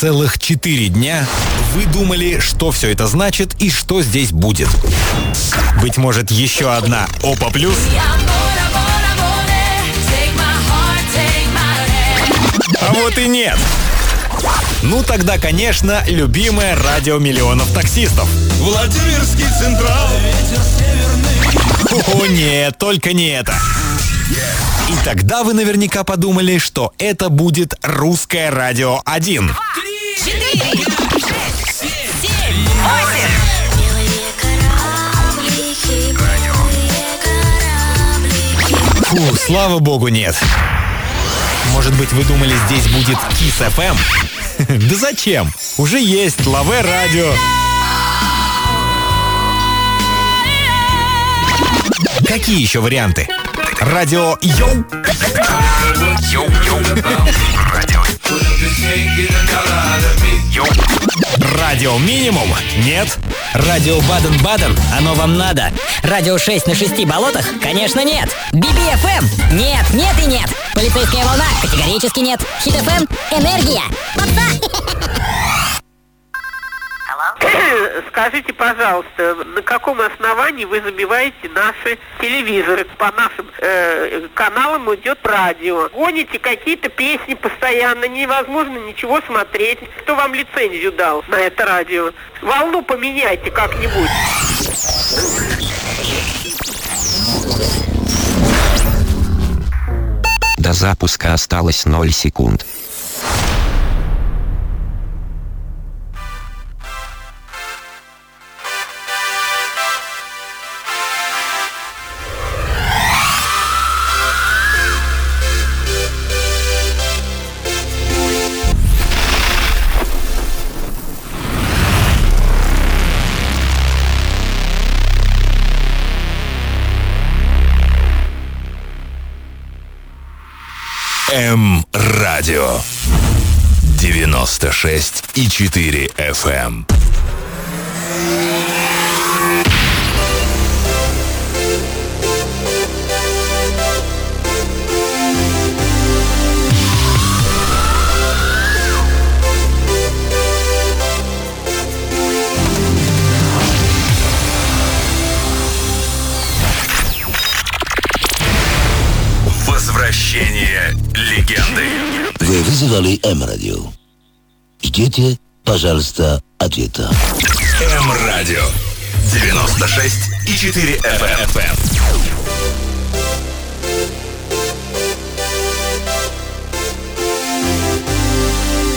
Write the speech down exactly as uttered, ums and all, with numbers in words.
Целых четыре дня вы думали, что все это значит и что здесь будет. Быть может, еще одна Опа Плюс? А вот и нет. Ну тогда, конечно, любимое радио миллионов таксистов. Владимирский Централ. О нет, только не это. И тогда вы наверняка подумали, что это будет Русское радио один. Четыре, шесть, семь, восемь. Фу, слава богу, нет. Может быть, вы думали, здесь будет Кис эф эм? Да зачем? Уже есть Лаве радио. Какие еще варианты? Радио Йоу. Йоу-йоу. Радио. Йоу. Радио Минимум? Нет. Радио Баден-Баден? Оно вам надо. Радио шесть на шести болотах? Конечно, нет. би би эф эм? Нет, нет и нет. Полицейская волна? Категорически нет. Хит эф эм? Энергия. Попса. Скажите, пожалуйста, на каком основании вы забиваете наши телевизоры? По нашим э, каналам идет радио. Гоните какие-то песни постоянно, невозможно ничего смотреть. Кто вам лицензию дал на это радио? Волну поменяйте как-нибудь. До запуска осталось ноль секунд. М-радио девяносто шесть и четыре эф эм. Возвращение легенды. Вы вызывали М-радио. Ждите, пожалуйста, ответа. М-радио девяносто шесть и четыре эф эм.